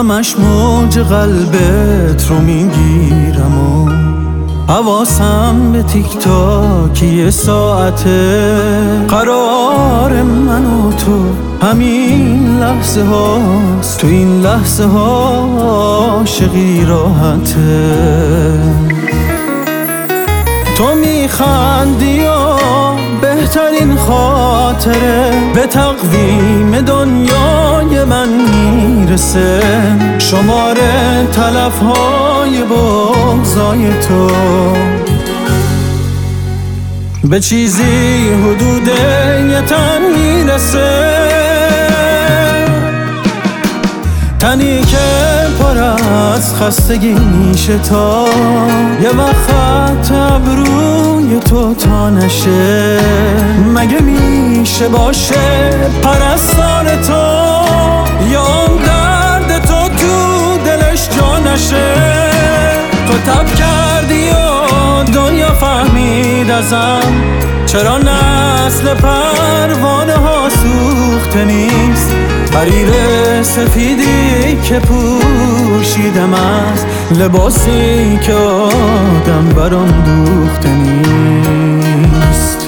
همش موج قلبت رو میگیرم و حواسم به تیک تاک یه ساعته. قرار من و تو همین لحظه هاست، تو این لحظه ها عاشقی راحته. تو میخندی و بهترین خاطره به تقویم دنیای من میرسه. شماره تلفهای بغضای تو به چیزی حدود یه تن میرسه. تنی که پر از خستگی میشه تا یه وقت ابروی تو تا نشه. مگه میشه باشه پرستار تو یا اون درد تو تو دلش جا نشه. تو تب کردی و دنیا فهمید ازم چرا نسل پروانه ها سوخته نیست. حریر سفیدی که پوشیدم از لباسی که آدم برام دوخته نیست.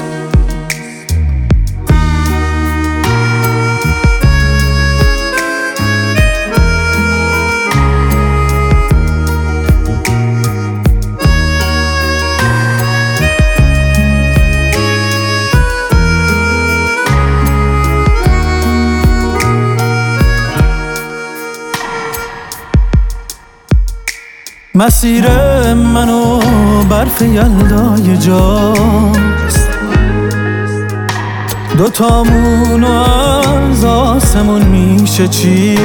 مسیر منو برف یلدای جاست، دوتامونو از آسمون میشه چی.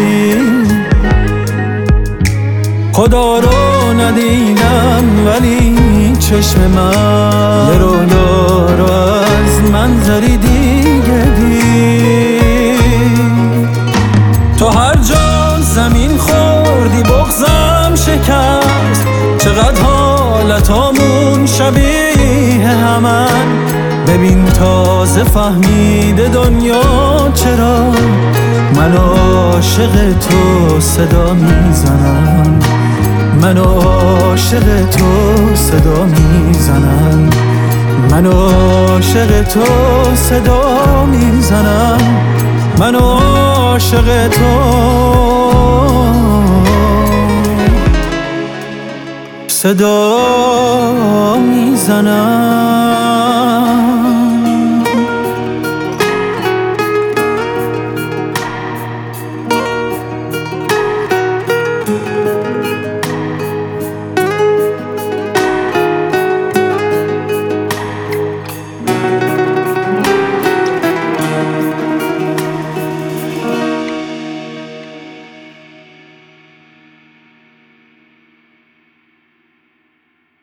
خدا رو ندیدم ولی چشم من یه رویا رو از منظری دیگه دید. تو هر جا زمین خوردی بغضم شکست. چقدر حالتامون شبیه همن. ببین تازه فهمیده دنیا چرا من عاشق تو صدا میزنم. من عاشق تو صدا میزنم. من عاشق تو صدا میزنم. من عاشق تو صدا میزنم.